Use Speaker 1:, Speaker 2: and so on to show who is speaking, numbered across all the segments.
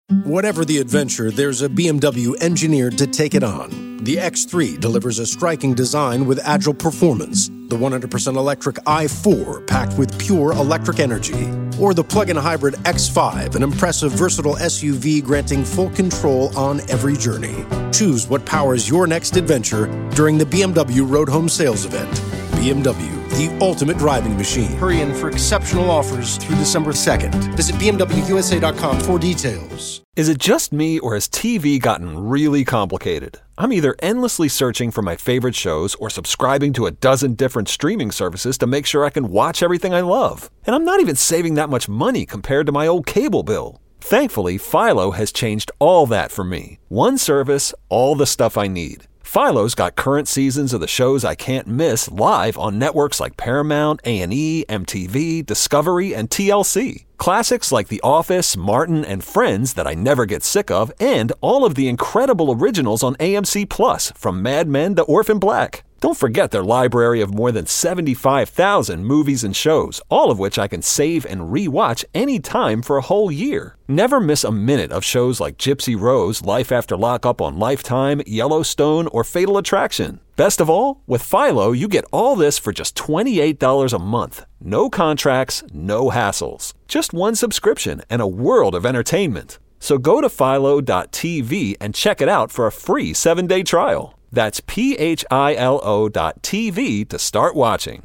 Speaker 1: Whatever the adventure, there's a BMW engineered to take it on. The X3 delivers a striking design with agile performance. The 100% electric i4 packed with pure electric energy. Or the plug-in hybrid X5, an impressive versatile SUV granting full control on every journey. Choose what powers your next adventure during the BMW Road Home Sales Event. BMW, the ultimate driving machine. Hurry in for exceptional offers through December 2nd. Visit BMWUSA.com for details.
Speaker 2: Is it just me, or has TV gotten really complicated? I'm either endlessly searching for my favorite shows or subscribing to a dozen different streaming services to make sure I can watch everything I love. And I'm not even saving that much money compared to my old cable bill. Thankfully, Philo has changed all that for me. One service, all the stuff I need. Philo's got current seasons of the shows I can't miss live on networks like Paramount, A&E, MTV, Discovery, and TLC. Classics like The Office, Martin, and Friends that I never get sick of, and all of the incredible originals on AMC+, from Mad Men to Orphan Black. Don't forget their library of more than 75,000 movies and shows, all of which I can save and re-watch anytime for a whole year. Never miss a minute of shows like Gypsy Rose, Life After Lockup on Lifetime, Yellowstone, or Fatal Attraction. Best of all, with Philo, you get all this for just $28 a month. No contracts, no hassles. Just one subscription and a world of entertainment. So go to philo.tv and check it out for a free 7-day trial. That's philo.tv to start watching.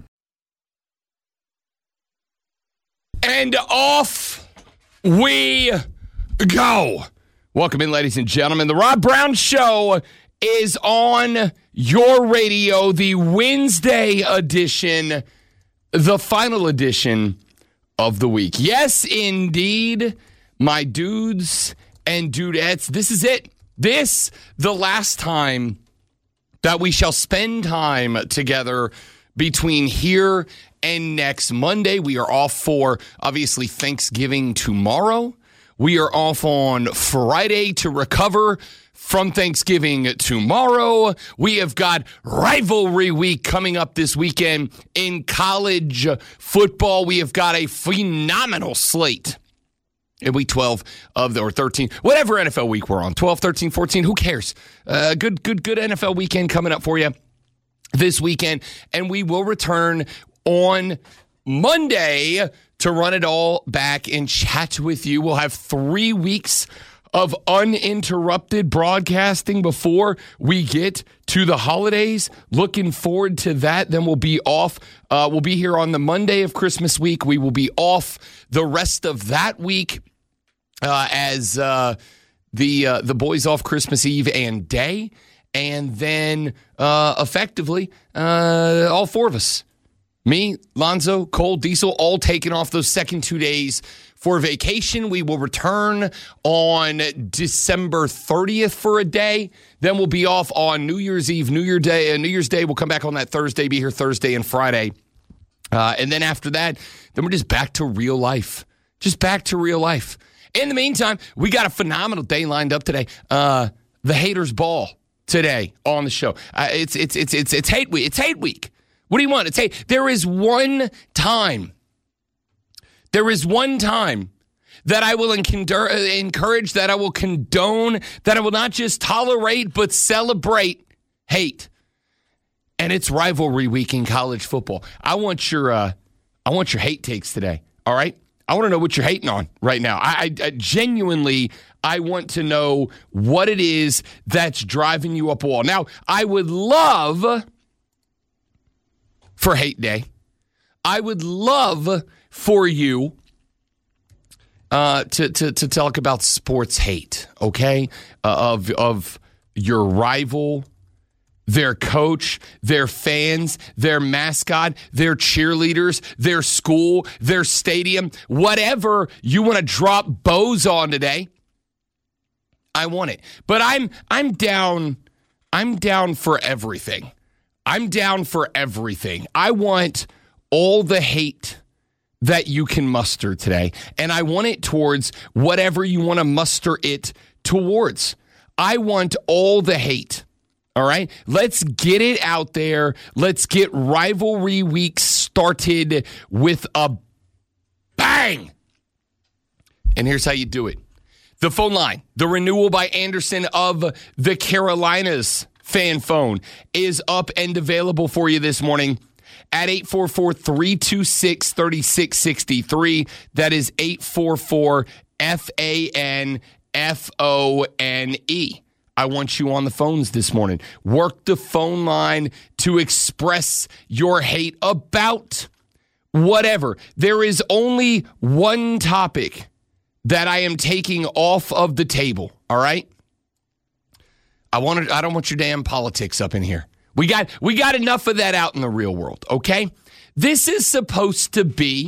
Speaker 3: And off we go. Welcome in, ladies and gentlemen. The Rob Brown Show is on your radio, the Wednesday edition, the final edition of the week. Yes, indeed, my dudes and dudettes, this is it. This, the last time that we shall spend time together between here and next Monday. We are off for, obviously, Thanksgiving tomorrow. We are off on Friday to recover from Thanksgiving tomorrow. We have got rivalry week coming up this weekend in college football. We have got a phenomenal slate in week 12 or 13, whatever NFL week we're on, 12, 13, 14, who cares? Good NFL weekend coming up for you this weekend. And we will return on Monday to run it all back and chat with you. We'll have 3 weeks of uninterrupted broadcasting before we get to the holidays. Looking forward to that. Then we'll be off. We'll be here on the Monday of Christmas week. We will be off the rest of that week as the boys off Christmas Eve and day. And then effectively all four of us, me, Lonzo, Cole, Diesel, all taking off those second 2 days for vacation. We will return on December 30th for a day. Then we'll be off on New Year's Eve, New Year's Day. We'll come back on that Thursday, be here Thursday and Friday. And then after that, then we're just back to real life. Just back to real life. In the meantime, we got a phenomenal day lined up today. The Haters Ball today on the show. It's hate week. It's hate week. What do you want? It's hate. There is one time that I will encourage, that I will condone, that I will not just tolerate, but celebrate hate. And it's rivalry week in college football. I want your hate takes today. All right. I want to know what you're hating on right now. I genuinely, I want to know what it is that's driving you up a wall. Now, I would love for hate day. I would love for you to talk about sports hate, okay? Of your rival, their coach, their fans, their mascot, their cheerleaders, their school, their stadium, whatever you want to drop bows on today. I want it. But I'm down for everything. I'm down for everything. I want all the hate that you can muster today, and I want it towards whatever you want to muster it towards. I want all the hate. All right, let's get it out there. Let's get rivalry week started with a bang. And here's how you do it. The phone line, the renewal by Anderson of the Carolinas fan phone is up and available for you this morning at 844-326-3663. That is 844-FANFONE. I want you on the phones this morning. Work the phone line to express your hate about whatever. There is only one topic that I am taking off of the table, all right? I don't want your damn politics up in here. We got enough of that out in the real world, okay? This is supposed to be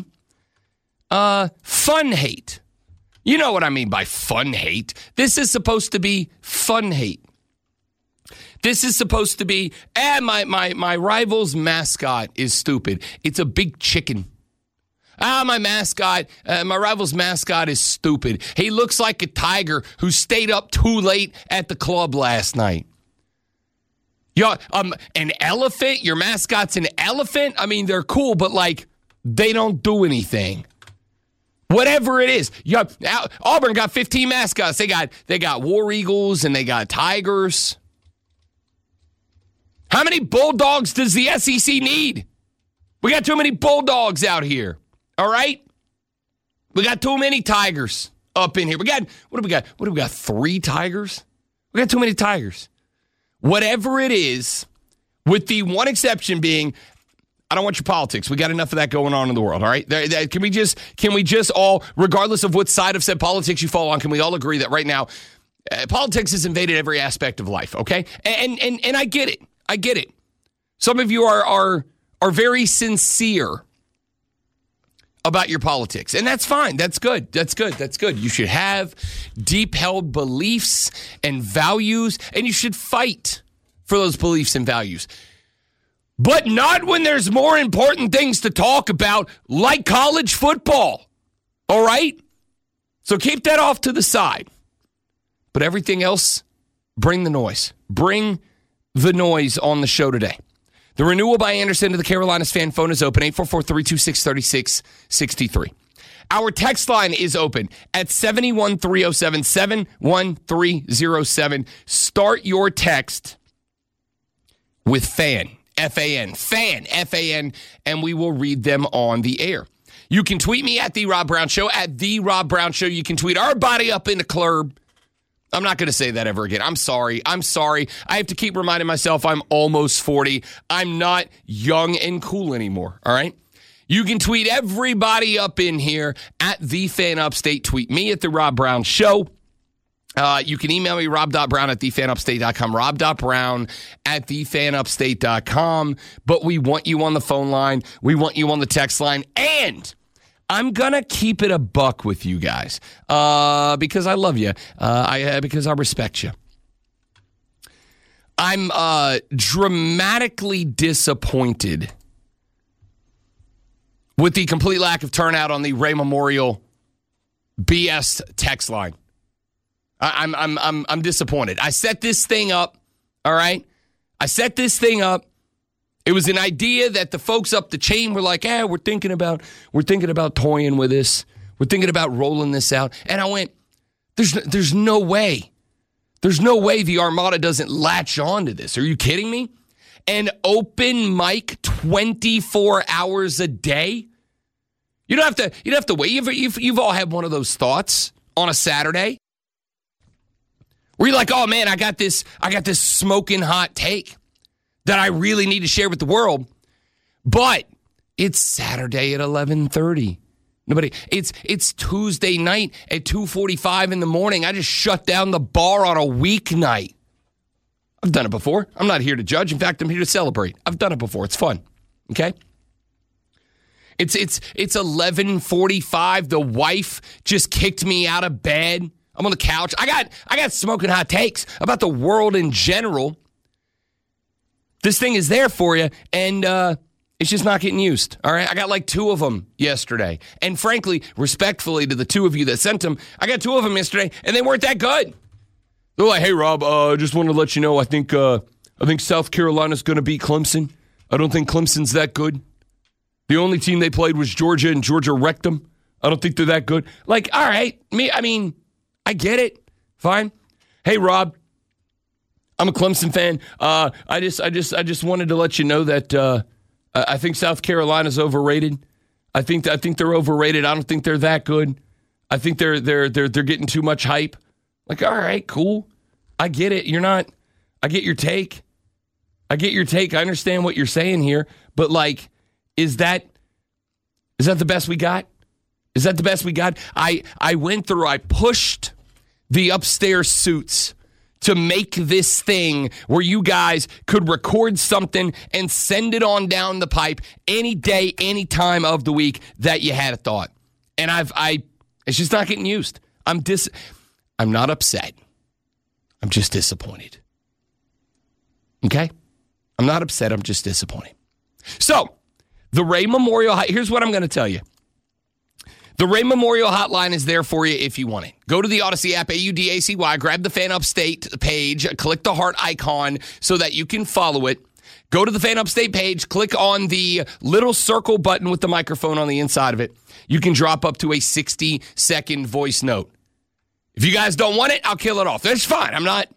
Speaker 3: fun hate. You know what I mean by fun hate. This is supposed to be fun hate. This is supposed to be, my rival's mascot is stupid. It's a big chicken. My rival's mascot is stupid. He looks like a tiger who stayed up too late at the club last night. An elephant? Your mascot's an elephant? I mean, they're cool, but, like, they don't do anything. Whatever it is. Auburn got 15 mascots. They got War Eagles and they got Tigers. How many Bulldogs does the SEC need? We got too many Bulldogs out here. All right? We got too many Tigers up in here. What do we got? 3 Tigers? We got too many Tigers. Whatever it is, with the one exception being, I don't want your politics. We got enough of that going on in the world, all right? Can we just all, regardless of what side of said politics you fall on, can we all agree that right now, politics has invaded every aspect of life, okay? And I get it. I get it. Some of you are very sincere about your politics, and that's fine. That's good. You should have deep-held beliefs and values, and you should fight for those beliefs and values. But not when there's more important things to talk about, like college football. All right? So keep that off to the side. But everything else, bring the noise. Bring the noise on the show today. The renewal by Anderson to the Carolinas fan phone is open, 844-326-3663. Our text line is open at 71307, 71307. Start your text with FAN. FAN, FAN, and we will read them on the air. You can tweet me at The Rob Brown Show, at The Rob Brown Show. You can tweet our body up in the club. I'm not going to say that ever again. I'm sorry. I have to keep reminding myself I'm almost 40. I'm not young and cool anymore, all right? You can tweet everybody up in here at The Fan Upstate. Tweet me at The Rob Brown Show. You can email me, rob.brown@thefanupstate.com, rob.brown@thefanupstate.com. But we want you on the phone line. We want you on the text line. And I'm going to keep it a buck with you guys because I love you, because I respect you. I'm dramatically disappointed with the complete lack of turnout on the Ray Memorial BS text line. I'm disappointed. I set this thing up, all right? I set this thing up. It was an idea that the folks up the chain were like, we're thinking about toying with this. We're thinking about rolling this out. And I went, there's no way. There's no way the Armada doesn't latch on to this. Are you kidding me? An open mic 24 hours a day? You don't have to wait. You've all had one of those thoughts on a Saturday where you're like, oh man, I got this smoking hot take that I really need to share with the world. But it's Saturday at 11:30. It's Tuesday night at 2:45 in the morning. I just shut down the bar on a weeknight. I've done it before. I'm not here to judge. In fact, I'm here to celebrate. I've done it before. It's fun. Okay? It's 11:45. The wife just kicked me out of bed. I'm on the couch. I got smoking hot takes about the world in general. This thing is there for you, and it's just not getting used. All right? I got like 2 of them yesterday. And frankly, respectfully to the 2 of you that sent them, I got 2 of them yesterday, and they weren't that good. They're like, hey, Rob, I just want to let you know I think South Carolina's going to beat Clemson. I don't think Clemson's that good. The only team they played was Georgia, and Georgia wrecked them. I don't think they're that good. Like, all right. I get it. Fine. Hey, Rob, I'm a Clemson fan. I just wanted to let you know that I think South Carolina's overrated. I think they're overrated. I don't think they're that good. I think they're getting too much hype. Like, all right, cool. I get it. I get your take. I understand what you're saying here, but like, is that the best we got? Is that the best we got? I pushed the upstairs suits to make this thing where you guys could record something and send it on down the pipe any day, any time of the week that you had a thought. And it's just not getting used. I'm not upset. I'm just disappointed. Okay? I'm not upset. I'm just disappointed. So, the Ray Memorial, here's what I'm going to tell you. The Ray Memorial Hotline is there for you if you want it. Go to the Odyssey app, AUDACY, grab the Fan Upstate page, click the heart icon so that you can follow it. Go to the Fan Upstate page, click on the little circle button with the microphone on the inside of it. You can drop up to a 60-second voice note. If you guys don't want it, I'll kill it off. That's fine. I'm not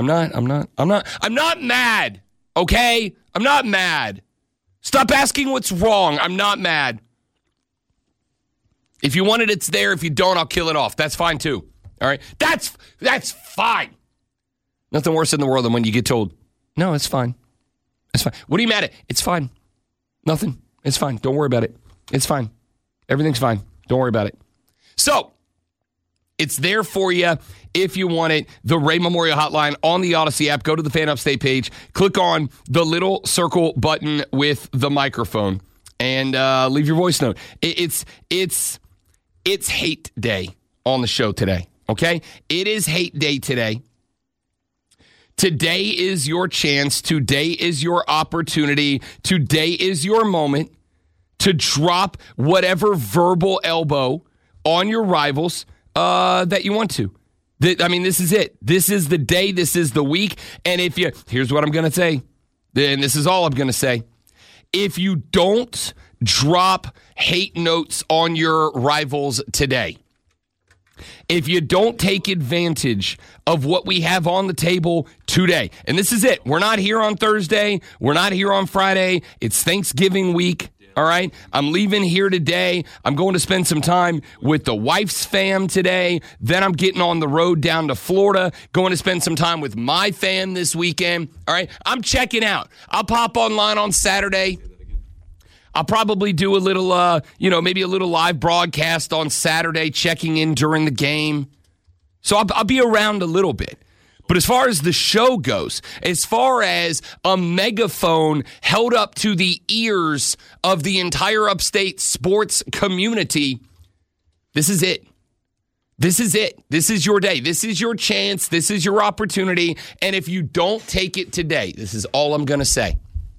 Speaker 3: mad, okay? I'm not mad. Stop asking what's wrong. I'm not mad. If you want it, it's there. If you don't, I'll kill it off. That's fine, too. All right? That's fine. Nothing worse in the world than when you get told, no, it's fine. It's fine. What are you mad at? It's fine. Nothing. It's fine. Don't worry about it. It's fine. Everything's fine. Don't worry about it. So, it's there for you if you want it. The Ray Memorial Hotline on the Odyssey app. Go to the Fan Upstate page. Click on the little circle button with the microphone and leave your voice note. It's hate day on the show today, okay? It is hate day today. Today is your chance. Today is your opportunity. Today is your moment to drop whatever verbal elbow on your rivals that you want to. This is it. This is the day. This is the week. And here's what I'm going to say, and this is all I'm going to say. If you don't drop hate notes on your rivals today, if you don't take advantage of what we have on the table today, and this is it. We're not here on Thursday. We're not here on Friday. It's Thanksgiving week. All right? I'm leaving here today. I'm going to spend some time with the wife's fam today. Then I'm getting on the road down to Florida, going to spend some time with my fam this weekend. All right? I'm checking out. I'll pop online on Saturday. I'll probably do a little, maybe a little live broadcast on Saturday, checking in during the game. So I'll be around a little bit. But as far as the show goes, as far as a megaphone held up to the ears of the entire upstate sports community, this is it. This is it. This is your day. This is your chance. This is your opportunity. And if you don't take it today, this is all I'm going to say.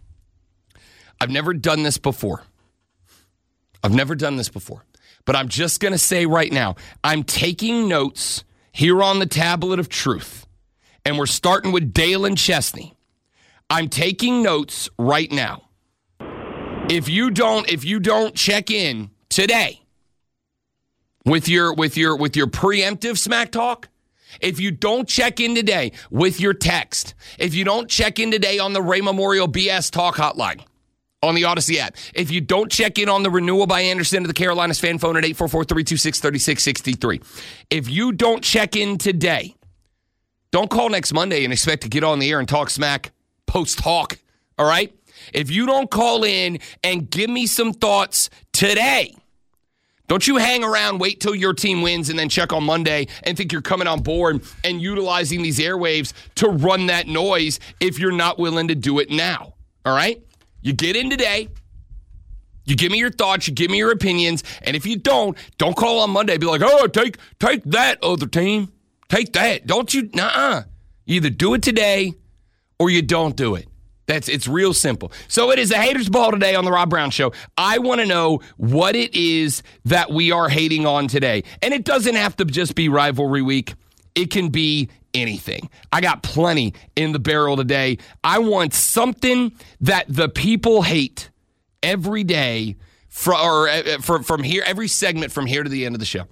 Speaker 3: I've never done this before. But I'm just going to say right now, I'm taking notes here on the tablet of truth. And we're starting with Dale and Chesney. I'm taking notes right now. If you don't check in today with your preemptive smack talk, if you don't check in today with your text, if you don't check in today on the Ray Memorial BS Talk Hotline, on the Odyssey app. If you don't check in on the renewal by Anderson of the Carolinas fan phone at 844-326-3663. If you don't check in today, don't call next Monday and expect to get on the air and talk smack post-talk, all right? If you don't call in and give me some thoughts today, don't you hang around, wait till your team wins, and then check on Monday and think you're coming on board and utilizing these airwaves to run that noise if you're not willing to do it now, all right? You get in today, you give me your thoughts, you give me your opinions, and if you don't call on Monday. Be like, oh, take that, other team. Take that. Don't you? Nuh-uh. You either do it today or you don't do it. It's real simple. So it is a hater's ball today on the Rob Brown Show. I want to know what it is that we are hating on today. And it doesn't have to just be rivalry week. It can be anything. I got plenty in the barrel today. I want something that the people hate every day from here, every segment from here to the end of the show.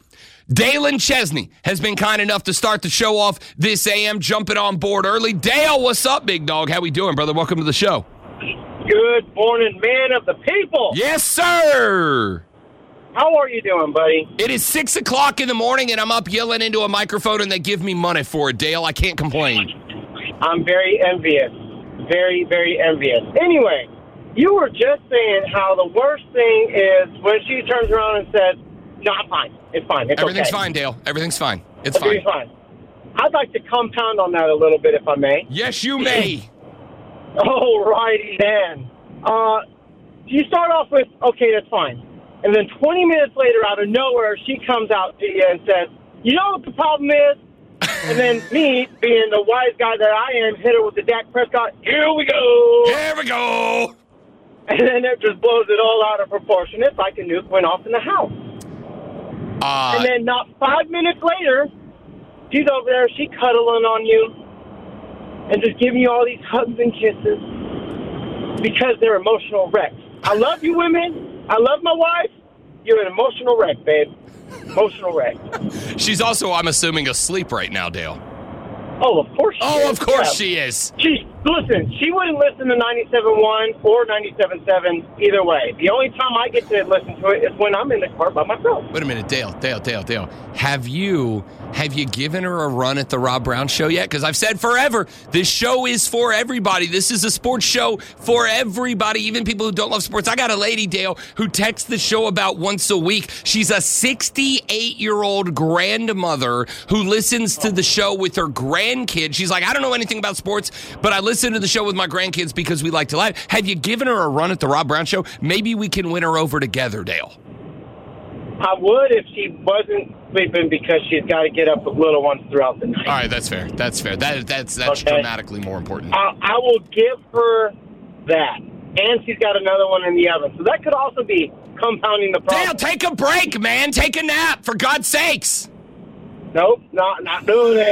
Speaker 3: Dalen Chesney has been kind enough to start the show off this AM, jumping on board early. Dale, what's up, big dog? How we doing, brother? Welcome to the show.
Speaker 4: Good morning, man of the people.
Speaker 3: Yes, sir.
Speaker 4: How are you doing, buddy?
Speaker 3: It is 6 o'clock in the morning, and I'm up yelling into a microphone, and they give me money for it, Dale. I can't complain.
Speaker 4: I'm very envious. Very, very envious. Anyway, you were just saying how the worst thing is when she turns around and says, no, I'm fine. It's fine. It's
Speaker 3: Everything's
Speaker 4: okay.
Speaker 3: fine, Dale. Everything's fine. It's
Speaker 4: Everything's
Speaker 3: fine.
Speaker 4: I'd like to compound on that a little bit, if I may.
Speaker 3: Yes, you may.
Speaker 4: All righty then. You start off with, okay, that's fine. And then 20 minutes later, out of nowhere, she comes out to you and says, you know what the problem is? And then me, being the wise guy that I am, hit her with the Dak Prescott, here we go.
Speaker 3: Here we go.
Speaker 4: And then it just blows it all out of proportion. It's like a nuke went off in the house. And then not 5 minutes later, she's over there, she cuddling on you and just giving you all these hugs and kisses because they're emotional wrecks. I love you women. I love my wife. You're an emotional wreck, babe. Emotional wreck.
Speaker 3: She's also, I'm assuming, asleep right now, Dale.
Speaker 4: Oh, of course she is.
Speaker 3: Oh, of course she is.
Speaker 4: Listen, she wouldn't listen to 97.1 or 97.7 either way. The only time I get to listen to it is when I'm in the car by myself.
Speaker 3: Wait a minute, Dale. Have you given her a run at the Rob Brown Show yet? Because I've said forever, this show is for everybody. This is a sports show for everybody, even people who don't love sports. I got a lady, Dale, who texts the show about once a week. She's a 68-year-old grandmother who listens to the show with her grandkids. She's like, I don't know anything about sports, but I listen to the show with my grandkids because we like to laugh. Have you given her a run at the Rob Brown Show? Maybe we can win her over together, Dale.
Speaker 4: I would if she wasn't sleeping because she's got to get up with little ones throughout the night.
Speaker 3: All right, that's fair. That's
Speaker 4: Okay.
Speaker 3: dramatically more important.
Speaker 4: I will give her that. And she's got another one in the oven. So that could also be compounding the problem.
Speaker 3: Dale, take a break, man. Take a nap, for God's sakes.
Speaker 4: Nope, not doing it.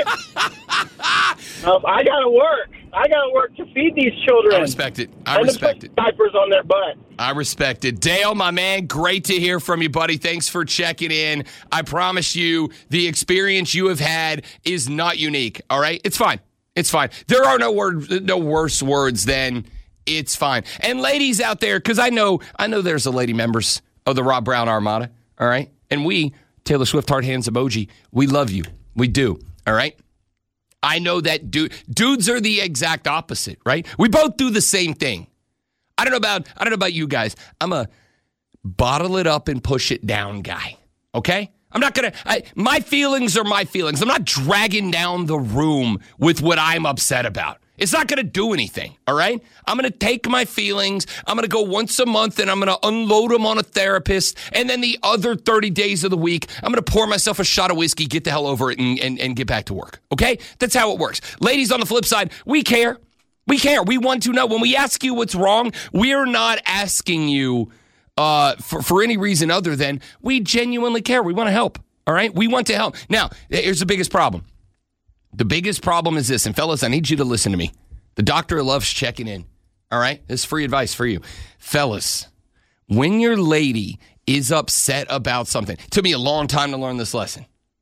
Speaker 4: Nope, I got to work. I got to work to feed these children.
Speaker 3: I respect it. I respect it.
Speaker 4: Diapers on their butt.
Speaker 3: I respect it. Dale, my man, great to hear from you, buddy. Thanks for checking in. I promise you the experience you have had is not unique, all right? It's fine. It's fine. There are no worse words than it's fine. And ladies out there, because I know there's a lady members of the Rob Brown Armada, all right? And we, Taylor Swift heart hands emoji, we love you. We do, all right? I know that dudes are the exact opposite, right? We both do the same thing. I don't know about you guys. I'm a bottle it up and push it down guy, okay? I'm not going to, my feelings are my feelings. I'm not dragging down the room with what I'm upset about. It's not going to do anything, all right? I'm going to take my feelings. I'm going to go once a month and I'm going to unload them on a therapist. And then the other 30 days of the week, I'm going to pour myself a shot of whiskey, get the hell over it, and get back to work, okay? That's how it works. Ladies, on the flip side, we care. We care. We want to know. When we ask you what's wrong, we're not asking you for any reason other than we genuinely care. We want to help, all right? We want to help. Now, here's the biggest problem. The biggest problem is this, and fellas, I need you to listen to me. The doctor loves checking in, all right? This is free advice for you. Fellas, when your lady is upset about something, it took me a long time to learn this lesson.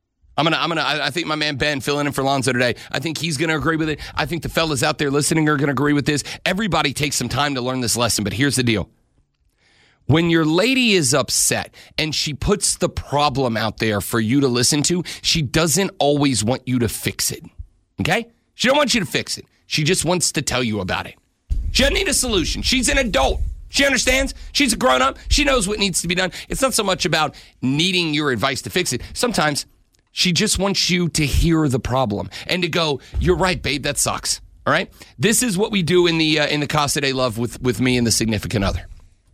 Speaker 3: I think my man Ben filling in for Lonzo today, I think he's going to agree with it. I think the fellas out there listening are going to agree with this. Everybody takes some time to learn this lesson, but here's the deal. When your lady is upset and she puts the problem out there for you to listen to, she doesn't always want you to fix it, okay? She don't want you to fix it. She just wants to tell you about it. She doesn't need a solution. She's an adult. She understands. She's a grown-up. She knows what needs to be done. It's not so much about needing your advice to fix it. Sometimes she just wants you to hear the problem and to go, you're right, babe, that sucks, all right? This is what we do in the Casa de Love with me and the significant other.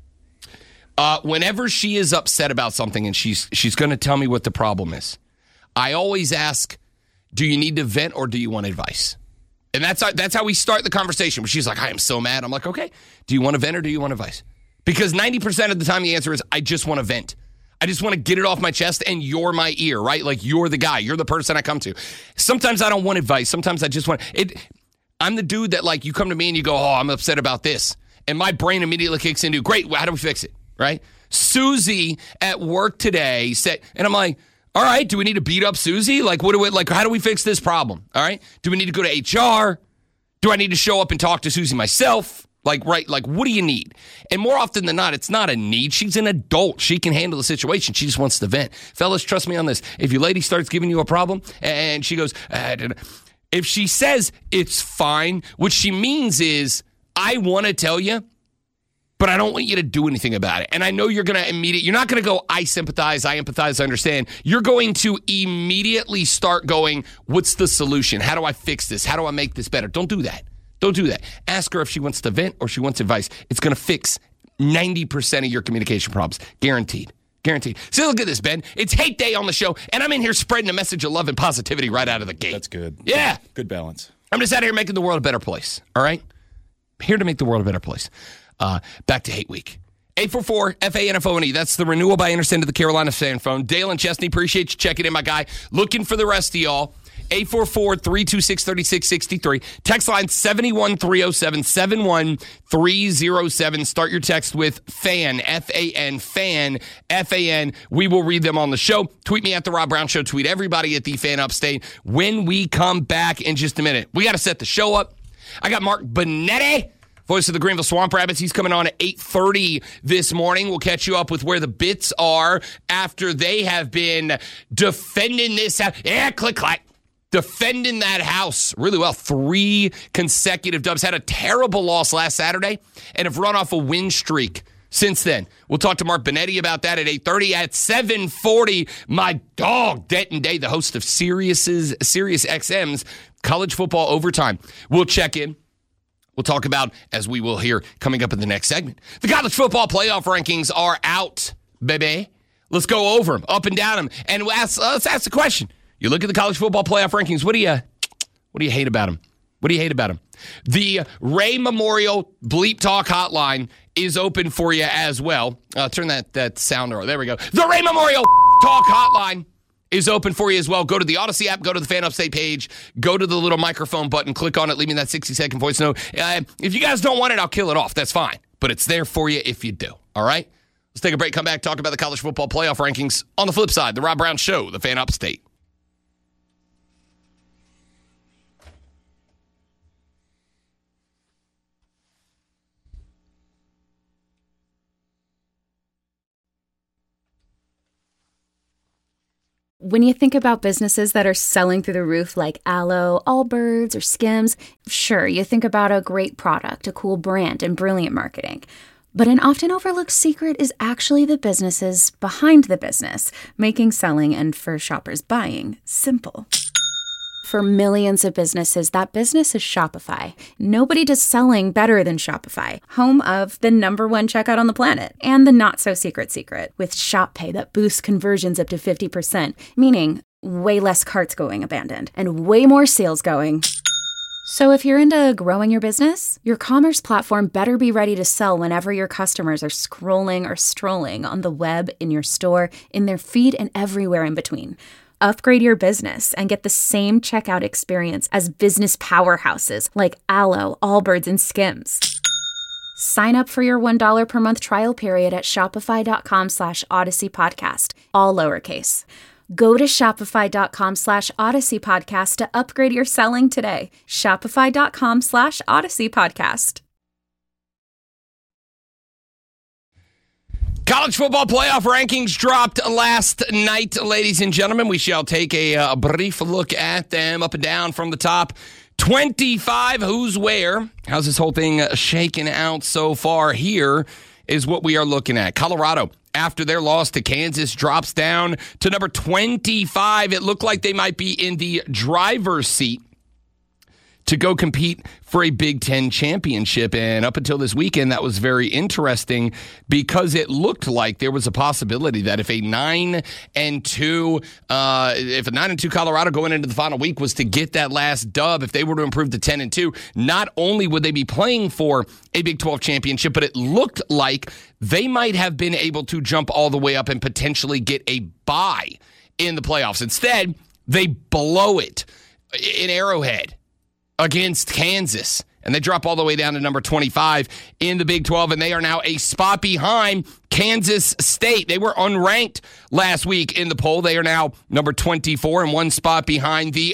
Speaker 3: Whenever she is upset about something and she's going to tell me what the problem is, I always ask, do you need to vent or do you want advice? And that's how we start the conversation. Where she's like, I am so mad. I'm like, okay, do you want to vent or do you want advice? Because 90% of the time the answer is, I just want to vent. I just want to get it off my chest and you're my ear, right? Like you're the guy. You're the person I come to. Sometimes I don't want advice. Sometimes I just want it. I'm the dude that like you come to me and you go, oh, I'm upset about this. And my brain immediately kicks into, great, how do we fix it? Right? Susie at work today said, and I'm like, All right, do we need to beat up Susie? Like, how do we fix this problem? All right, do we need to go to HR? Do I need to show up and talk to Susie myself? Like, what do you need? And more often than not, it's not a need. She's an adult. She can handle the situation. She just wants to vent. Fellas, trust me on this. If your lady starts giving you a problem and she goes, if she says it's fine, what she means is, I want to tell you, but I don't want you to do anything about it. And I know you're going to you're not going to go, I sympathize, I empathize, I understand. You're going to immediately start going, what's the solution? How do I fix this? How do I make this better? Don't do that. Don't do that. Ask her if she wants to vent or she wants advice. It's going to fix 90% of your communication problems. Guaranteed. Guaranteed. So look at this, Ben. It's hate day on the show, and I'm in here spreading a message of love and positivity right out of the gate.
Speaker 5: That's good.
Speaker 3: Yeah.
Speaker 5: Good balance.
Speaker 3: I'm just out here making the world a better place, all right? Here to make the world a better place. Back to Hate Week. 844-FANFONE. That's the renewal by Anderson to the Carolina fan phone. Dale and Chesney, appreciate you checking in, my guy. Looking for the rest of y'all. 844-326-3663. Text line 71307, 71307. Start your text with FAN, F-A-N, FAN, F-A-N. We will read them on the show. Tweet me at The Rob Brown Show. Tweet everybody at The Fan Upstate. When we come back in just a minute, we got to set the show up. I got Mark Bonetti, voice of the Greenville Swamp Rabbits. He's coming on at 8:30 this morning. We'll catch you up with where the Bits are after they have been defending this house. Yeah, click-clack. Defending that house really well. 3 consecutive dubs. Had a terrible loss last Saturday and have run off a win streak since then. We'll talk to Mark Bonetti about that at 8:30. At 7:40, my dog, Denton Day, the host of Sirius XM's College Football Overtime. We'll check in. We'll talk about, as we will hear coming up in the next segment, the college football playoff rankings are out, baby. Let's go over them, up and down them, and let's ask the question. You look at the college football playoff rankings, what do you hate about them? What do you hate about them? The Ray Memorial Bleep Talk hotline is open for you as well. Turn that sound on. There we go. The Ray Memorial Talk hotline is open for you as well. Go to the Odyssey app, go to the Fan Upstate page, go to the little microphone button, click on it, leave me that 60-second voice note. If you guys don't want it, I'll kill it off. That's fine. But it's there for you if you do. All right? Let's take a break, come back, talk about the college football playoff rankings. On the flip side, the Rob Brown Show, the Fan Upstate.
Speaker 6: When you think about businesses that are selling through the roof like Aloe, Allbirds, or Skims, sure, you think about a great product, a cool brand, and brilliant marketing. But an often overlooked secret is actually the businesses behind the business, making selling and for shoppers buying simple. For millions of businesses, that business is Shopify. Nobody does selling better than Shopify, home of the #1 checkout on the planet and the not-so-secret secret with Shop Pay that boosts conversions up to 50%, meaning way less carts going abandoned and way more sales going. So if you're into growing your business, your commerce platform better be ready to sell whenever your customers are scrolling or strolling on the web, in your store, in their feed, and everywhere in between. Upgrade your business and get the same checkout experience as business powerhouses like Aloe, Allbirds, and Skims. Sign up for your $1 per month trial period at shopify.com/Odyssey Podcast, all lowercase. Go to shopify.com/Odyssey Podcast to upgrade your selling today. Shopify.com/Odyssey Podcast.
Speaker 3: College football playoff rankings dropped last night, ladies and gentlemen. We shall take a brief look at them up and down from the top 25. Who's where? How's this whole thing shaking out so far? Here is what we are looking at. Colorado, after their loss to Kansas, drops down to number 25. It looked like they might be in the driver's seat to go compete for a Big Ten championship. And up until this weekend, that was very interesting because it looked like there was a possibility that if a 9-2 Colorado going into the final week was to get that last dub, if they were to improve to 10-2, not only would they be playing for a Big 12 championship, but it looked like they might have been able to jump all the way up and potentially get a bye in the playoffs. Instead, they blow it in Arrowhead against Kansas, and they drop all the way down to number 25 in the Big 12, and they are now a spot behind Kansas State, they were unranked last week in the poll. They are now number 24 and one spot behind the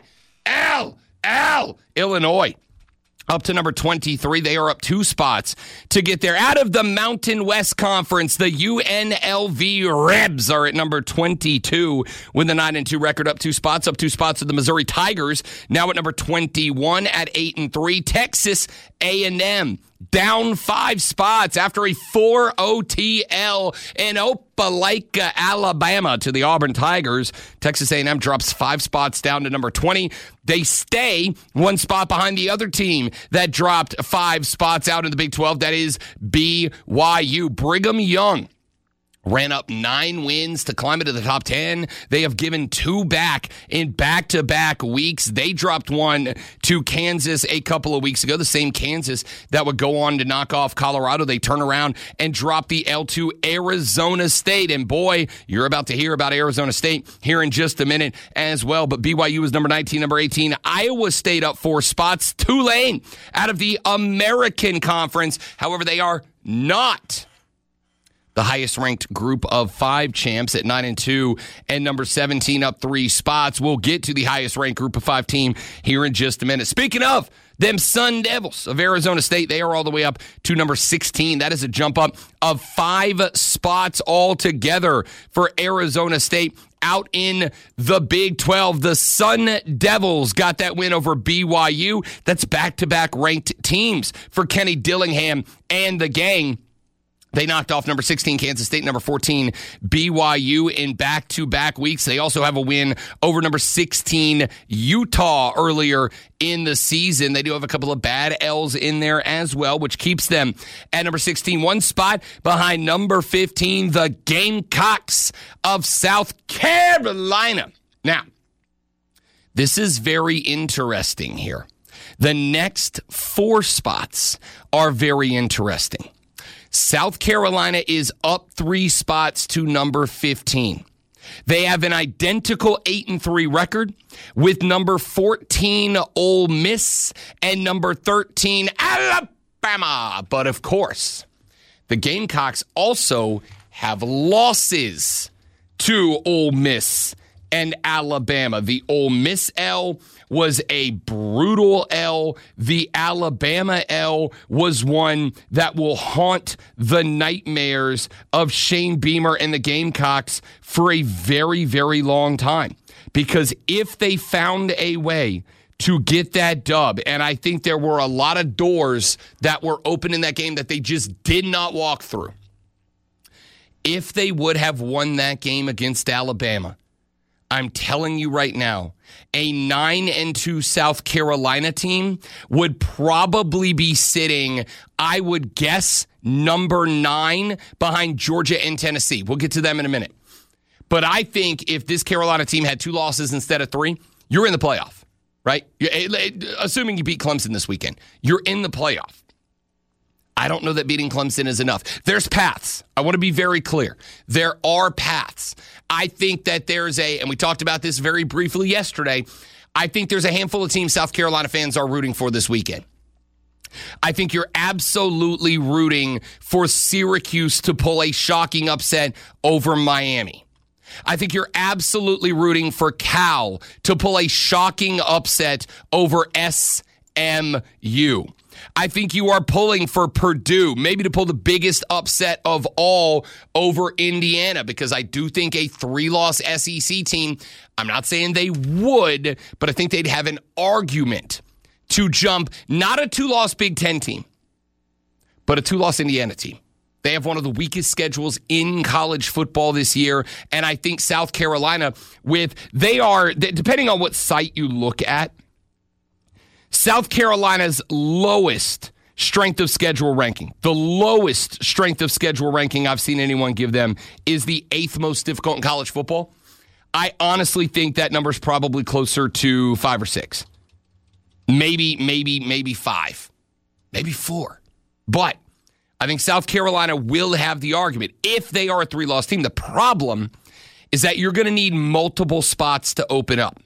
Speaker 3: Illinois. Up to number 23. They are up 2 spots to get there. Out of the Mountain West Conference, the UNLV Rebs are at number 22 with a 9-2 record, up 2 spots. Up 2 spots of the Missouri Tigers, now at number 21 at 8-3. Texas A&M down 5 spots after a 4-OTL in Opelika, Alabama to the Auburn Tigers. Texas A&M drops 5 spots down to number 20. They stay 1 spot behind the other team that dropped 5 spots out in the Big 12. That is BYU. Brigham Young ran up 9 wins to climb into the top 10. They have given 2 back in back-to-back weeks. They dropped 1 to Kansas a couple of weeks ago, the same Kansas that would go on to knock off Colorado. They turn around and drop the L to Arizona State. And boy, you're about to hear about Arizona State here in just a minute as well. But BYU is number 19, number 18. Iowa State up 4 spots. Tulane out of the American Conference. However, they are not the highest-ranked group of 5 champs at 9-2, and number 17 up 3 spots. We'll get to the highest-ranked group of 5 team here in just a minute. Speaking of them Sun Devils of Arizona State, they are all the way up to number 16. That is a jump up of 5 spots altogether for Arizona State. Out in the Big 12, the Sun Devils got that win over BYU. That's back-to-back ranked teams for Kenny Dillingham and the gang. They knocked off number 16 Kansas State, number 14 BYU in back-to-back weeks. They also have a win over number 16 Utah earlier in the season. They do have a couple of bad L's in there as well, which keeps them at number 16, 1 spot behind number 15, the Gamecocks of South Carolina. Now, this is very interesting here. The next 4 spots are very interesting. South Carolina is up 3 spots to number 15. They have an identical 8-3 record with number 14 Ole Miss and number 13 Alabama. But of course, the Gamecocks also have losses to Ole Miss and Alabama. The Ole Miss L was a brutal L. The Alabama L was one that will haunt the nightmares of Shane Beamer and the Gamecocks for a very, very long time. Because if they found a way to get that dub, and I think there were a lot of doors that were open in that game that they just did not walk through. If they would have won that game against Alabama, I'm telling you right now, a 9-2 South Carolina team would probably be sitting, I would guess, number 9 behind Georgia and Tennessee. We'll get to them in a minute. But I think if this Carolina team had 2 losses instead of 3, you're in the playoff, right? Assuming you beat Clemson this weekend, you're in the playoff. I don't know that beating Clemson is enough. There's paths. I want to be very clear. There are paths. I think that there's and we talked about this very briefly yesterday, I think there's a handful of teams South Carolina fans are rooting for this weekend. I think you're absolutely rooting for Syracuse to pull a shocking upset over Miami. I think you're absolutely rooting for Cal to pull a shocking upset over SMU. I think you are pulling for Purdue, maybe to pull the biggest upset of all over Indiana, because I do think a 3-loss SEC team, I'm not saying they would, but I think they'd have an argument to jump not a 2-loss Big Ten team, but a 2-loss Indiana team. They have one of the weakest schedules in college football this year, and I think South Carolina, depending on what site you look at, South Carolina's lowest strength of schedule ranking, the lowest strength of schedule ranking I've seen anyone give them, is the 8th most difficult in college football. I honestly think that number is probably closer to 5 or 6. Maybe 5. Maybe 4. But I think South Carolina will have the argument if they are a 3-loss team. The problem is that you're going to need multiple spots to open up.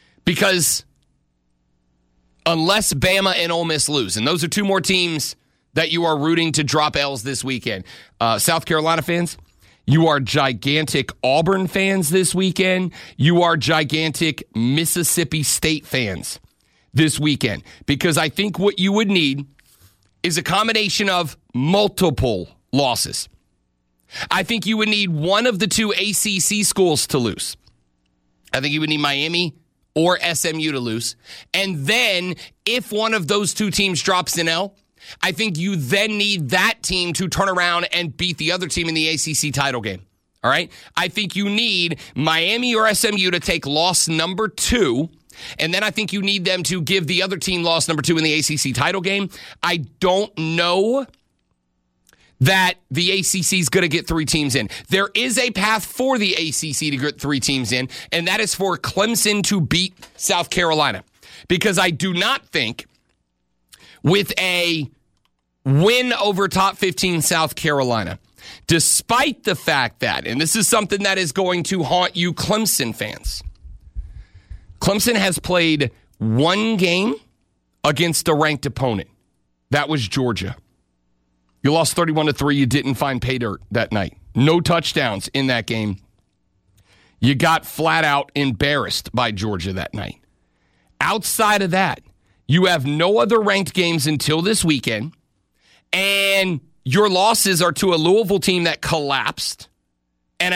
Speaker 3: Because unless Bama and Ole Miss lose, and those are 2 more teams that you are rooting to drop L's this weekend. South Carolina fans, you are gigantic Auburn fans this weekend. You are gigantic Mississippi State fans this weekend. Because I think what you would need is a combination of multiple losses. I think you would need one of the two ACC schools to lose. I think you would need Miami or SMU to lose. And then if one of those two teams drops an L, I think you then need that team to turn around and beat the other team in the ACC title game. All right? I think you need Miami or SMU to take loss number 2, and then I think you need them to give the other team loss number 2 in the ACC title game. I don't know that the ACC is going to get 3 teams in. There is a path for the ACC to get 3 teams in, and that is for Clemson to beat South Carolina. Because I do not think with a win over top 15 South Carolina, despite the fact that, and this is something that is going to haunt you Clemson fans, Clemson has played 1 game against a ranked opponent. That was Georgia. You lost 31-3. You didn't find pay dirt that night. No touchdowns in that game. You got flat out embarrassed by Georgia that night. Outside of that, you have no other ranked games until this weekend, and your losses are to a Louisville team that collapsed, and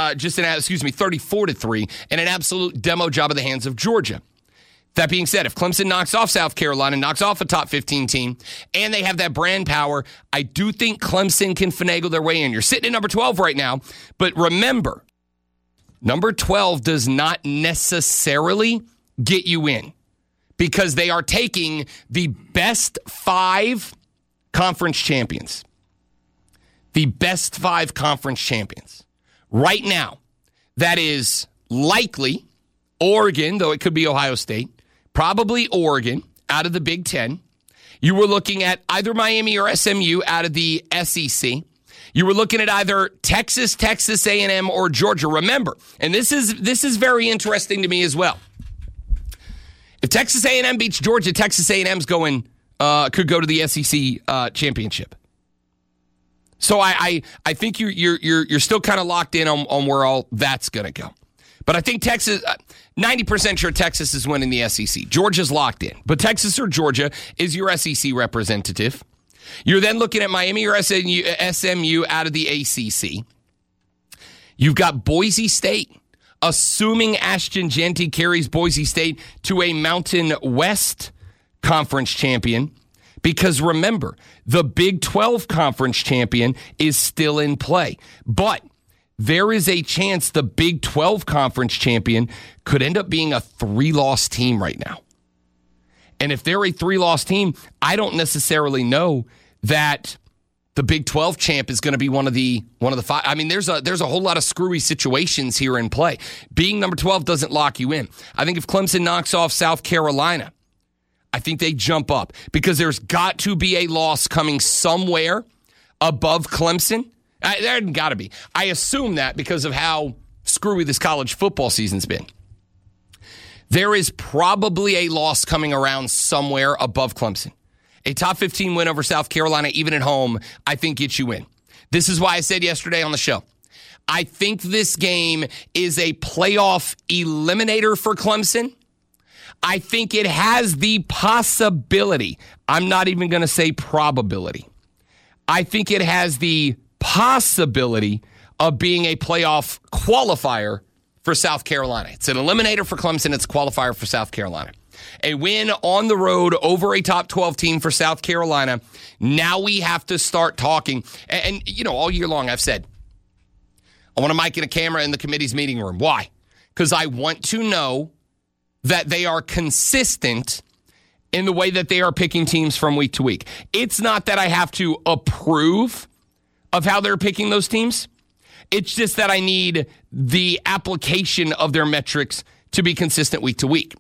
Speaker 3: 34-3, and an absolute demo job of the hands of Georgia. That being said, if Clemson knocks off South Carolina, knocks off a top 15 team, and they have that brand power, I do think Clemson can finagle their way in. You're sitting at number 12 right now, but remember, number 12 does not necessarily get you in because they are taking the best 5 conference champions. The best 5 conference champions. Right now, that is likely Oregon, though it could be Ohio State. Probably Oregon out of the Big Ten. You were looking at either Miami or SMU out of the SEC. You were looking at either Texas, Texas A&M, or Georgia. Remember, and this is very interesting to me as well. If Texas A&M beats Georgia, Texas A&M's could go to the SEC championship. So I think you're still kind of locked in on where all that's going to go. But I think Texas, 90% sure Texas is winning the SEC. Georgia's locked in. But Texas or Georgia is your SEC representative. You're then looking at Miami or SMU out of the ACC. You've got Boise State, assuming Ashton Jeanty carries Boise State to a Mountain West Conference champion. Because remember, the Big 12 Conference champion is still in play. But there is a chance the Big 12 Conference champion could end up being a 3-loss team right now. And if they're a 3-loss team, I don't necessarily know that the Big 12 champ is going to be one of the 5. I mean, there's a whole lot of screwy situations here in play. Being number 12 doesn't lock you in. I think if Clemson knocks off South Carolina, I think they jump up because there's got to be a loss coming somewhere above Clemson. There got to be. I assume that because of how screwy this college football season's been. There is probably a loss coming around somewhere above Clemson. A top 15 win over South Carolina, even at home, I think gets you in. This is why I said yesterday on the show, I think this game is a playoff eliminator for Clemson. I think it has the possibility. I'm not even going to say probability. I think it has the possibility of being a playoff qualifier for South Carolina. It's an eliminator for Clemson. It's a qualifier for South Carolina. A win on the road over a top 12 team for South Carolina. Now we have to start talking. And you know, all year long I've said, I want a mic and a camera in the committee's meeting room. Why? Because I want to know that they are consistent in the way that they are picking teams from week to week. It's not that I have to approve of how they're picking those teams. It's just that I need the application of their metrics to be consistent week to week.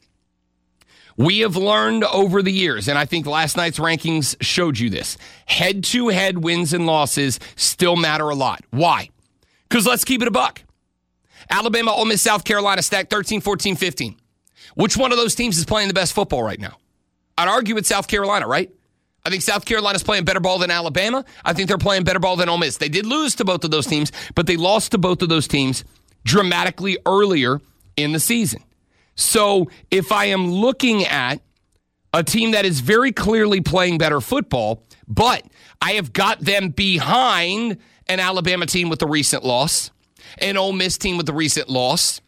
Speaker 3: We have learned over the years, and I think last night's rankings showed you this, head-to-head wins and losses still matter a lot. Why? Because let's keep it a buck. Alabama, Ole Miss, South Carolina stacked 13, 14, 15. Which one of those teams is playing the best football right now? I'd argue it's South Carolina, right? I think South Carolina's playing better ball than Alabama. I think they're playing better ball than Ole Miss. They did lose to both of those teams, but they lost to both of those teams dramatically earlier in the season. So if I am looking at a team that is very clearly playing better football, but I have got them behind an Alabama team with the recent loss, an Ole Miss team with the recent loss,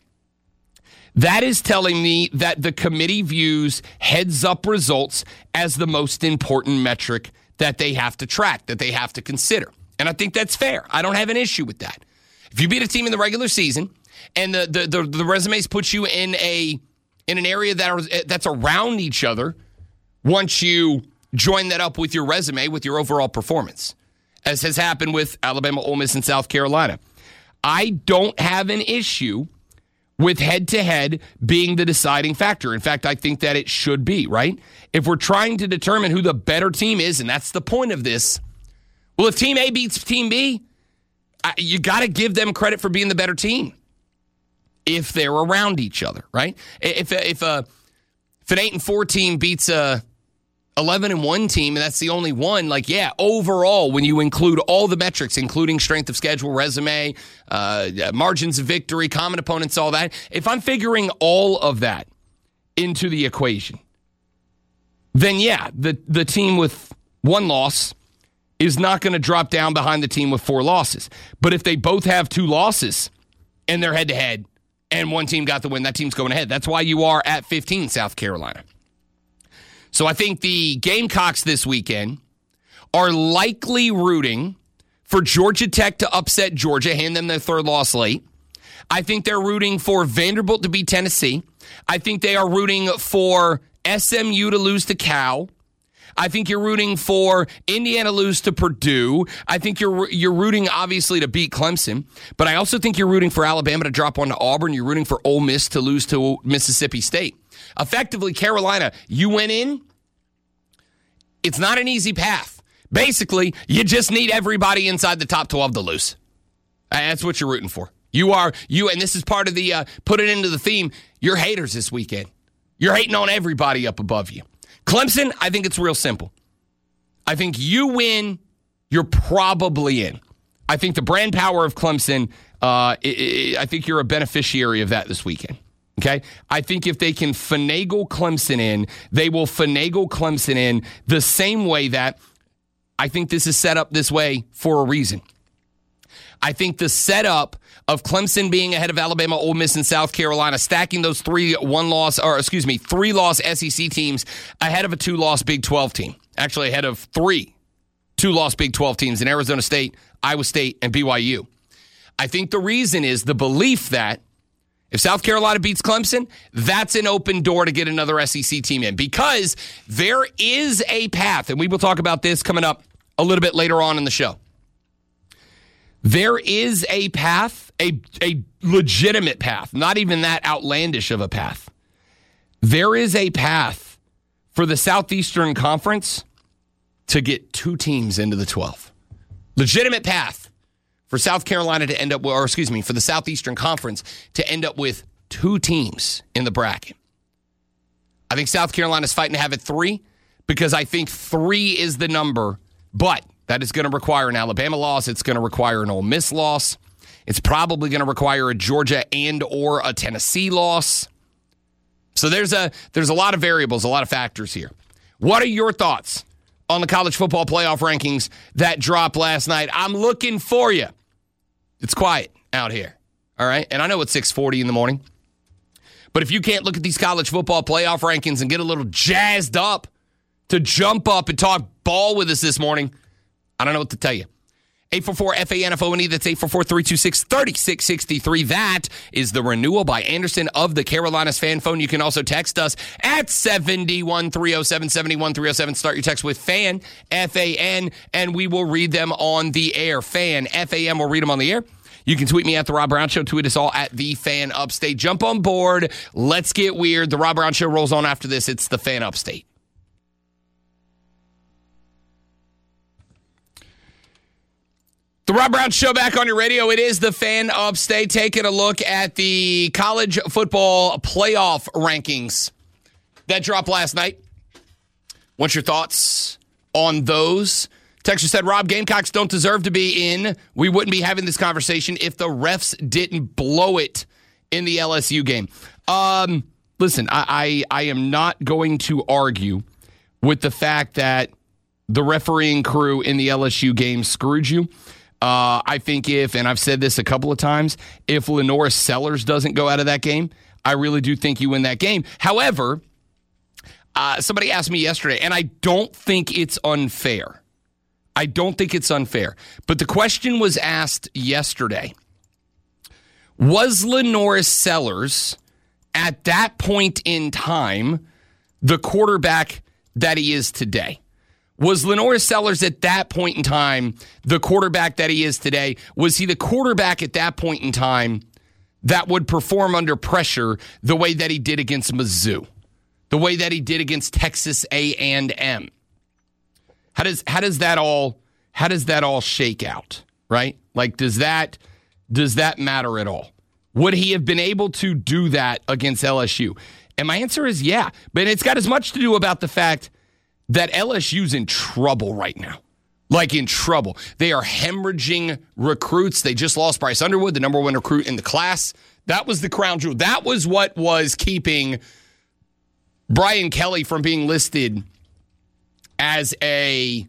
Speaker 3: that is telling me that the committee views heads-up results as the most important metric that they have to track, that they have to consider. And I think that's fair. I don't have an issue with that. If you beat a team in the regular season and the resumes put you in an area that's around each other once you join that up with your resume, with your overall performance, as has happened with Alabama, Ole Miss, and South Carolina, I don't have an issue with head-to-head being the deciding factor. In fact, I think that it should be, right? If we're trying to determine who the better team is, and that's the point of this, well, if Team A beats Team B, you got to give them credit for being the better team if they're around each other, right? If an 8-4 team beats a 11-1 team, and that's the only one, like, yeah, overall, when you include all the metrics, including strength of schedule, resume, margins of victory, common opponents, all that, if I'm figuring all of that into the equation, then yeah, the team with one loss is not going to drop down behind the team with 4 losses. But if they both have 2 losses and they're head-to-head and one team got the win, that team's going ahead. That's why you are at 15, South Carolina. So I think the Gamecocks this weekend are likely rooting for Georgia Tech to upset Georgia, hand them their 3rd loss late. I think they're rooting for Vanderbilt to beat Tennessee. I think they are rooting for SMU to lose to Cal. I think you're rooting for Indiana to lose to Purdue. I think you're rooting, obviously, to beat Clemson. But I also think you're rooting for Alabama to drop one to Auburn. You're rooting for Ole Miss to lose to Mississippi State. Effectively, Carolina, you went in. It's not an easy path. Basically, you just need everybody inside the top 12 to lose. That's what you're rooting for. And this is part of the, put it into the theme, you're haters this weekend. You're hating on everybody up above you. Clemson, I think it's real simple. I think you win, you're probably in. I think the brand power of Clemson, I think you're a beneficiary of that this weekend. Okay? I think if they can finagle Clemson in, they will finagle Clemson in the same way that I think this is set up this way for a reason. I think the setup of Clemson being ahead of Alabama, Ole Miss, and South Carolina, stacking those 3 loss SEC teams ahead of a 2-loss Big 12 team. Actually, ahead of 3 2-loss Big 12 teams in Arizona State, Iowa State, and BYU. I think the reason is the belief that if South Carolina beats Clemson, that's an open door to get another SEC team in. Because there is a path, and we will talk about this coming up a little bit later on in the show. There is a path, a legitimate path, not even that outlandish of a path. There is a path for the Southeastern Conference to get 2 teams into the 12. Legitimate path for South Carolina to end up, for the Southeastern Conference to end up with 2 teams in the bracket. I think South Carolina's fighting to have it 3 because I think 3 is the number, but that is going to require an Alabama loss. It's going to require an Ole Miss loss. It's probably going to require a Georgia and or a Tennessee loss. So there's a lot of variables, a lot of factors here. What are your thoughts on the college football playoff rankings that dropped last night? I'm looking for you. It's quiet out here, all right? And I know it's 6:40 in the morning. But if you can't look at these college football playoff rankings and get a little jazzed up to jump up and talk ball with us this morning, I don't know what to tell you. 844-FANFONE, that's 844-326-3663. That is the renewal by Anderson of the Carolinas fan phone. You can also text us at 71307, 71307. Start your text with FAN, F-A-N, and we will read them on the air. FAN, F-A-N, we'll read them on the air. You can tweet me at The Rob Brown Show. Tweet us all at The Fan Upstate. Jump on board. Let's get weird. The Rob Brown Show rolls on after this. It's The Fan Upstate. The Rob Brown Show back on your radio. It is the Fan Upstate. Taking a look at the college football playoff rankings that dropped last night. What's your thoughts on those. Texture said, Rob, Gamecocks don't deserve to be in. We wouldn't be having this conversation if the refs didn't blow it in the LSU game. Listen, I am not going to argue with the fact that the refereeing crew in the LSU game screwed you. I think and I've said this a couple of times, if Lenora Sellers doesn't go out of that game, I really do think you win that game. However, somebody asked me yesterday, and I don't think it's unfair. But the question was asked yesterday. Was Lenora Sellers, at that point in time, the quarterback that he is today? Was Lenora Sellers at that point in time the quarterback that he is today? Was he the quarterback at that point in time that would perform under pressure the way that he did against Mizzou? The way that he did against Texas A&M? How does that all shake out, right? Like, does that matter at all? Would he have been able to do that against LSU? And my answer is yeah. But it's got as much to do about the fact that LSU's in trouble right now. Like, in trouble. They are hemorrhaging recruits. They just lost Bryce Underwood, the number one recruit in the class. That was the crown jewel. That was what was keeping Brian Kelly from being listed as a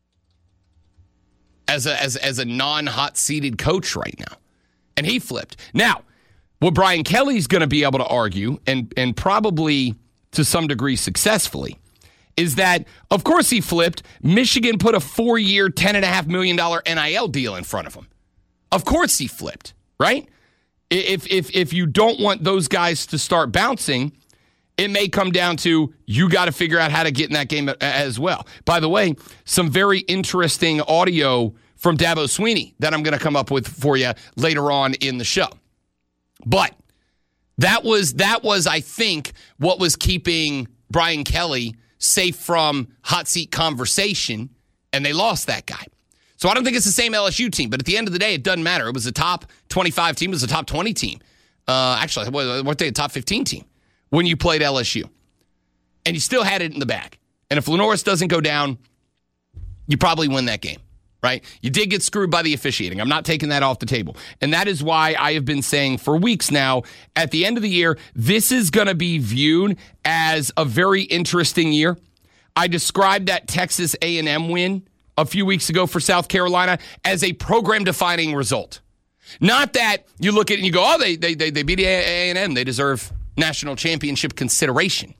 Speaker 3: non-hot seated coach right now. And he flipped. Now, what Brian Kelly's going to be able to argue, and probably to some degree successfully, is that, of course he flipped. Michigan put a 4-year, $10.5 million NIL deal in front of him. Of course he flipped, right? If you don't want those guys to start bouncing, it may come down to you got to figure out how to get in that game as well. By the way, some very interesting audio from Dabo Swinney that I'm going to come up with for you later on in the show. But that was, I think, what was keeping Brian Kelly safe from hot seat conversation, and they lost that guy. So I don't think it's the same LSU team, but at the end of the day, it doesn't matter. It was a top 25 team. It was a top 20 team. Actually, weren't they a top 15 team when you played LSU? And you still had it in the bag. And if Lenoris doesn't go down, you probably win that game, right? You did get screwed by the officiating. I'm not taking that off the table. And that is why I have been saying for weeks now, at the end of the year, this is going to be viewed as a very interesting year. I described that Texas A&M win a few weeks ago for South Carolina as a program-defining result. Not that you look at it and you go, oh, they beat A&M. They deserve national championship consideration.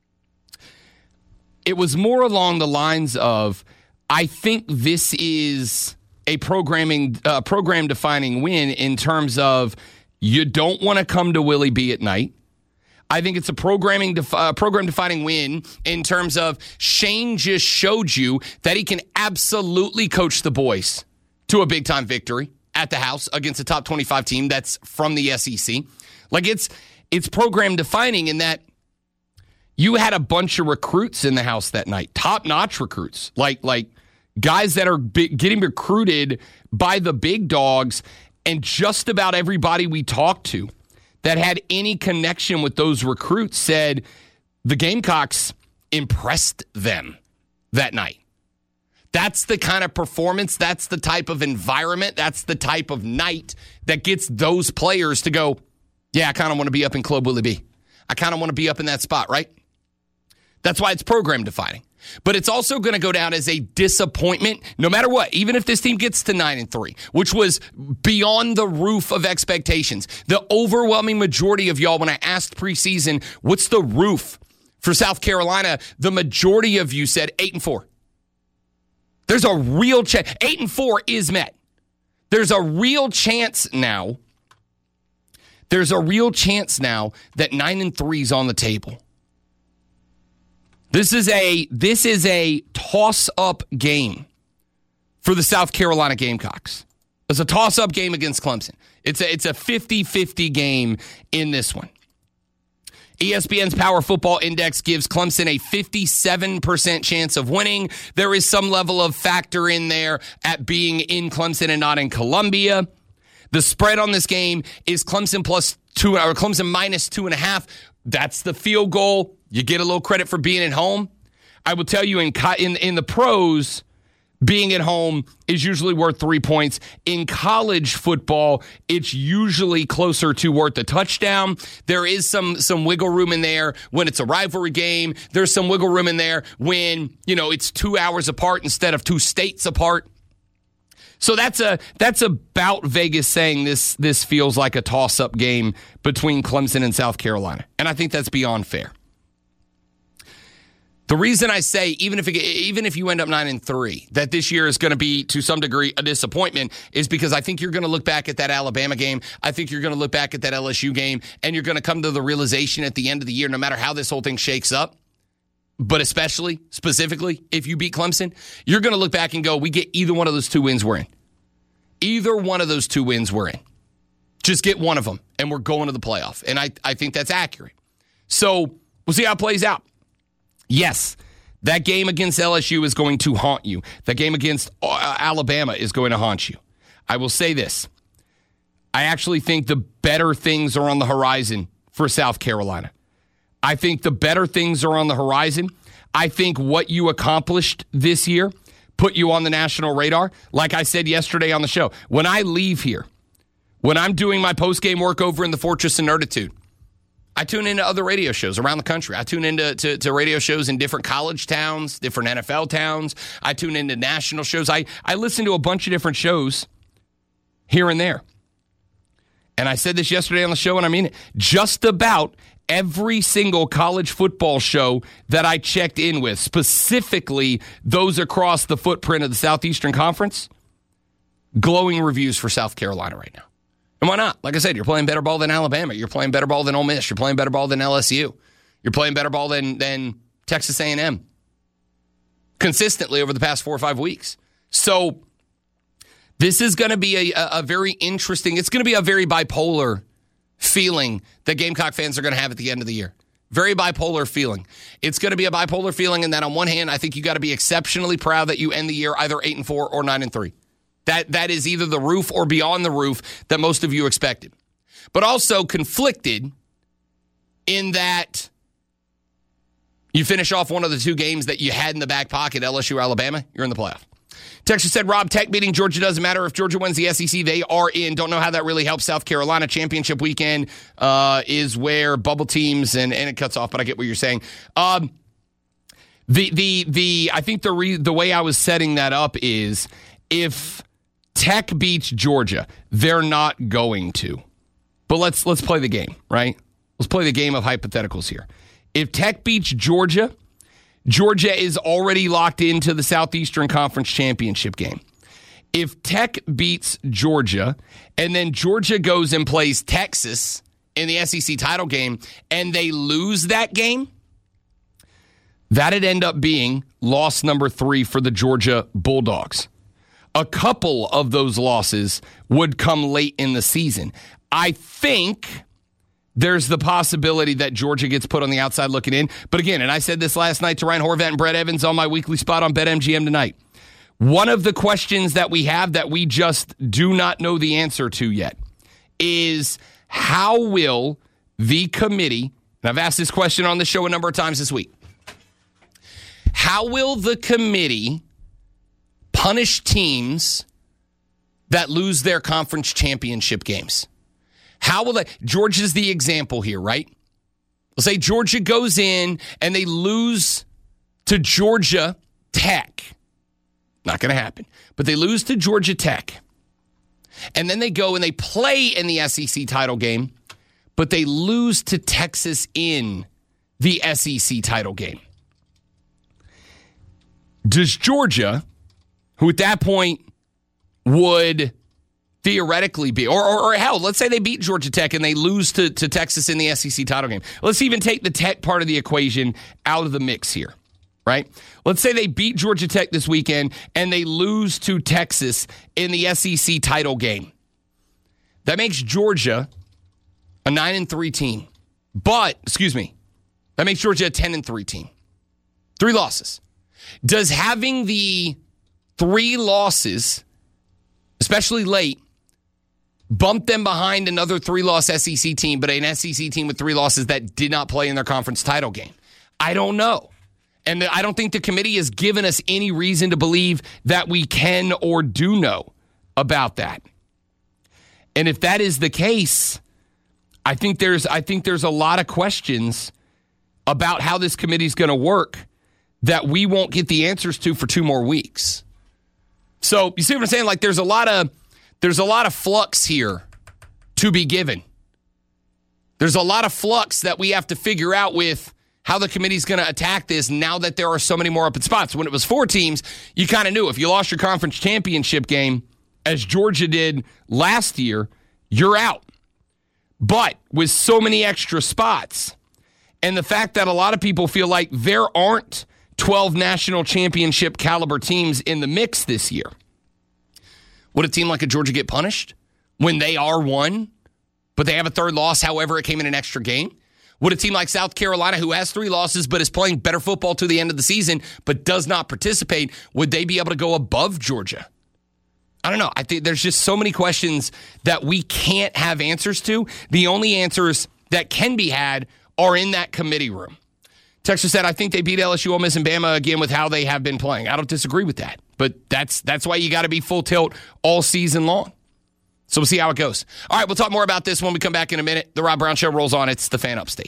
Speaker 3: It was more along the lines of, I think this is a program-defining win in terms of you don't want to come to Willie B at night. I think it's a program-defining win in terms of Shane just showed you that he can absolutely coach the boys to a big-time victory at the house against a top 25 team that's from the SEC. Like, it's program-defining in that you had a bunch of recruits in the house that night, top-notch recruits, like guys that are getting recruited by the big dogs, and just about everybody we talked to that had any connection with those recruits said the Gamecocks impressed them that night. That's the kind of performance, that's the type of environment, that's the type of night that gets those players to go, yeah, I kind of want to be up in Club Willie B. I kind of want to be up in that spot, right? That's why it's program defining. But it's also going to go down as a disappointment, no matter what, even if this team gets to 9-3, which was beyond the roof of expectations. The overwhelming majority of y'all, when I asked preseason, what's the roof for South Carolina? The majority of you said 8-4. There's a real chance. 8-4 is met. There's a real chance now. There's a real chance now that 9-3 is on the table. This is a toss-up game for the South Carolina Gamecocks. It's a toss-up game against Clemson. It's a 50-50 game in this one. ESPN's Power Football Index gives Clemson a 57% chance of winning. There is some level of factor in there at being in Clemson and not in Columbia. The spread on this game is Clemson +2 or Clemson -2.5. That's the field goal. You get a little credit for being at home. I will tell you in the pros, being at home is usually worth 3 points. In college football, it's usually closer to worth a touchdown. There is some wiggle room in there when it's a rivalry game. There's some wiggle room in there when, it's 2 hours apart instead of 2 states apart. So that's about Vegas saying this feels like a toss-up game between Clemson and South Carolina. And I think that's beyond fair. The reason I say, even if you end up 9-3, that this year is going to be, to some degree, a disappointment, is because I think you're going to look back at that Alabama game. I think you're going to look back at that LSU game, and you're going to come to the realization at the end of the year, no matter how this whole thing shakes up, but specifically, if you beat Clemson, you're going to look back and go, we get either one of those 2 wins we're in. Either one of those 2 wins we're in. Just get one of them, and we're going to the playoff. And I think that's accurate. So we'll see how it plays out. Yes, that game against LSU is going to haunt you. That game against Alabama is going to haunt you. I will say this. I actually think the better things are on the horizon for South Carolina. I think the better things are on the horizon. I think what you accomplished this year put you on the national radar. Like I said yesterday on the show, when I leave here, when I'm doing my post-game work over in the Fortress of Nerditude, I tune into other radio shows around the country. I tune into to radio shows in different college towns, different NFL towns. I tune into national shows. I listen to a bunch of different shows here and there. And I said this yesterday on the show, and I mean it. Just about every single college football show that I checked in with, specifically those across the footprint of the Southeastern Conference, glowing reviews for South Carolina right now. And why not? Like I said, you're playing better ball than Alabama. You're playing better ball than Ole Miss. You're playing better ball than LSU. You're playing better ball than Texas A&M consistently over the past 4 or 5 weeks. So this is going to be a very interesting, it's going to be a very bipolar feeling that Gamecock fans are going to have at the end of the year. Very bipolar feeling. It's going to be a bipolar feeling in that on one hand, I think you got to be exceptionally proud that you end the year either 8-4 or 9-3. That is either the roof or beyond the roof that most of you expected. But also conflicted in that you finish off one of the 2 games that you had in the back pocket, LSU, Alabama, you're in the playoff. Texas said, Rob, Tech beating Georgia doesn't matter. If Georgia wins the SEC, they are in. Don't know how that really helps South Carolina. Championship weekend is where bubble teams, and it cuts off, but I get what you're saying. I think the way I was setting that up is if Tech beats Georgia, they're not going to. But let's play the game, right? Let's play the game of hypotheticals here. If Tech beats Georgia, Georgia is already locked into the Southeastern Conference Championship game. If Tech beats Georgia, and then Georgia goes and plays Texas in the SEC title game, and they lose that game, that'd end up being loss number 3 for the Georgia Bulldogs. A couple of those losses would come late in the season. I think there's the possibility that Georgia gets put on the outside looking in. But again, and I said this last night to Ryan Horvat and Brett Evans on my weekly spot on BetMGM tonight. One of the questions that we have that we just do not know the answer to yet is how will the committee, and I've asked this question on the show a number of times this week, how will the committee punish teams that lose their conference championship games? How will they? Georgia's the example here, right? Let's say Georgia goes in and they lose to Georgia Tech. Not going to happen. But they lose to Georgia Tech. And then they go and they play in the SEC title game, but they lose to Texas in the SEC title game. Does Georgia, who at that point would theoretically be, or hell, let's say they beat Georgia Tech and they lose to Texas in the SEC title game. Let's even take the Tech part of the equation out of the mix here, right? Let's say they beat Georgia Tech this weekend and they lose to Texas in the SEC title game. That makes Georgia a 9-3 team. But, that makes Georgia a 10-3 team. 3 losses. Does having the 3 losses, especially late, bump them behind another 3-loss SEC team, but an SEC team with 3 losses that did not play in their conference title game? I don't know. And I don't think the committee has given us any reason to believe that we can or do know about that. And if that is the case, I think there's a lot of questions about how this committee is going to work that we won't get the answers to for 2 more weeks. So you see what I'm saying? Like there's a lot of flux here to be given. There's a lot of flux that we have to figure out with how the committee's going to attack this now that there are so many more open spots. When it was 4 teams, you kind of knew if you lost your conference championship game, as Georgia did last year, you're out. But with so many extra spots, and the fact that a lot of people feel like there aren't 12 national championship caliber teams in the mix this year, would a team like a Georgia get punished when they are 1, but they have a 3rd loss, however it came in an extra game? Would a team like South Carolina, who has 3 losses but is playing better football to the end of the season but does not participate, would they be able to go above Georgia? I don't know. I think there's just so many questions that we can't have answers to. The only answers that can be had are in that committee room. Texter said, I think they beat LSU, Ole Miss, and Bama again with how they have been playing. I don't disagree with that. But that's why you got to be full tilt all season long. So we'll see how it goes. All right, we'll talk more about this when we come back in a minute. The Rob Brown Show rolls on. It's the Fan Upstate.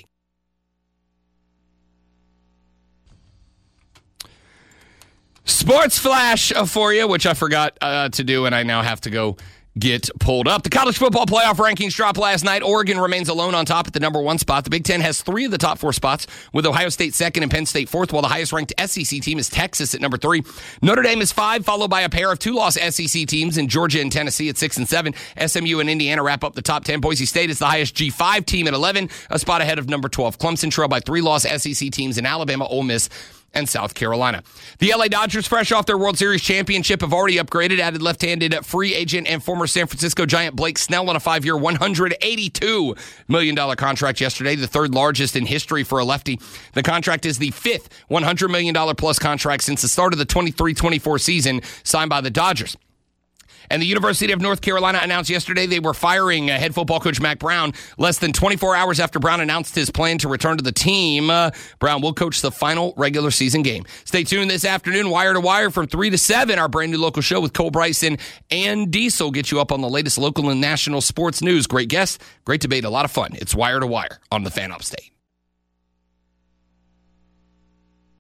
Speaker 3: Sports flash for you, which I forgot to do, and I now have to go get pulled up. The college football playoff rankings dropped last night. Oregon remains alone on top at the number 1 spot. The Big Ten has 3 of the top 4 spots, with Ohio State 2nd and Penn State 4th, while the highest-ranked SEC team is Texas at number 3. Notre Dame is 5, followed by a pair of 2-loss SEC teams in Georgia and Tennessee at 6 and 7. SMU and Indiana wrap up the top 10. Boise State is the highest G5 team at 11, a spot ahead of number 12. Clemson trailed by 3-loss SEC teams in Alabama, Ole Miss, and South Carolina. The LA Dodgers, fresh off their World Series championship, have already upgraded, added left-handed free agent and former San Francisco Giant Blake Snell on a 5-year, $182 million contract yesterday, the 3rd largest in history for a lefty. The contract is the 5th $100 million plus contract since the start of the 23-24 season signed by the Dodgers. And the University of North Carolina announced yesterday they were firing head football coach Mack Brown less than 24 hours after Brown announced his plan to return to the team. Brown will coach the final regular season game. Stay tuned this afternoon, Wire to Wire from 3 to 7, our brand new local show with Cole Bryson and Diesel. Get you up on the latest local and national sports news. Great guests, great debate, a lot of fun. It's Wire to Wire on the Fan Upstate.